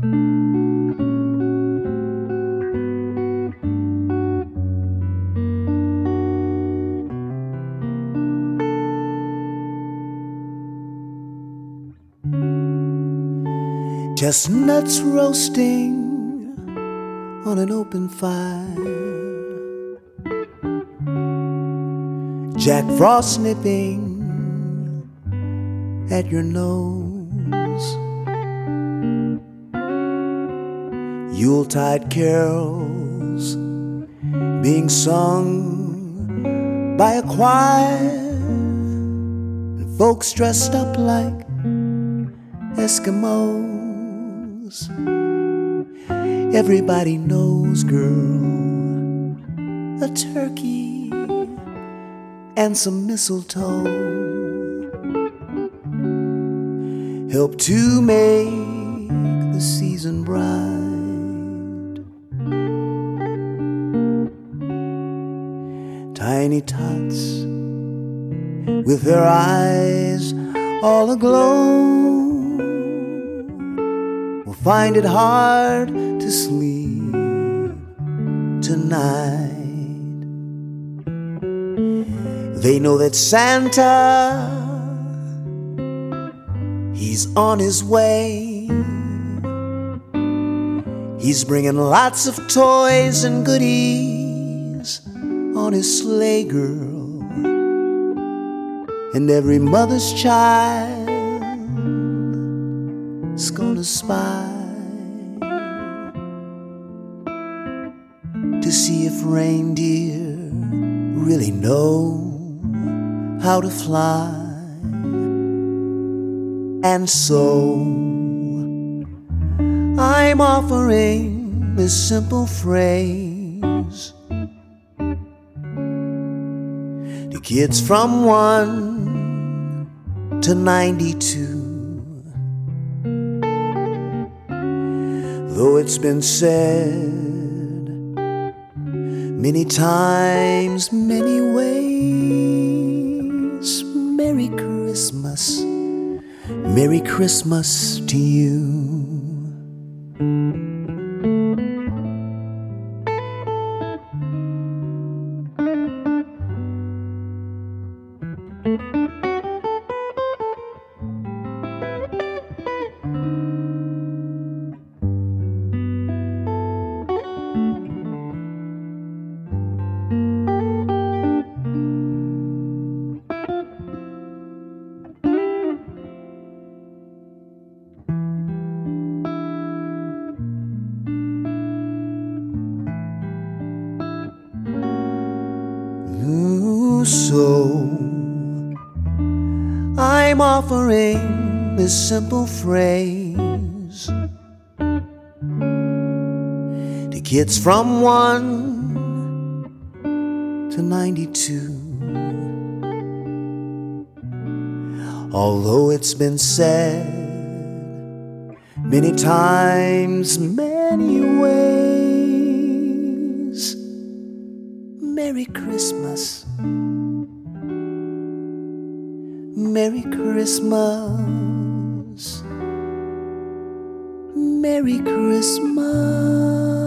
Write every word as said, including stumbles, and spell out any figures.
Chestnuts roasting on an open fire, Jack Frost nipping at your nose, Yuletide carols being sung by a choir, and folks dressed up like Eskimos. Everybody knows, girl, a turkey and some mistletoe help to make the season bright. Tiny tots with their eyes all aglow will find it hard to sleep tonight. They know that Santa, he's on his way. He's bringing lots of toys and goodies on his sleigh, girl. And every mother's child is gonna spy to see if reindeer really know how to fly. And so I'm offering this simple phrase to kids from one to ninety-two. Though it's been said many times, many ways, Merry Christmas, Merry Christmas to you. So I'm offering this simple phrase to kids from one to ninety-two. Although it's been said many times, many ways, Merry Christmas, Merry Christmas, Merry Christmas.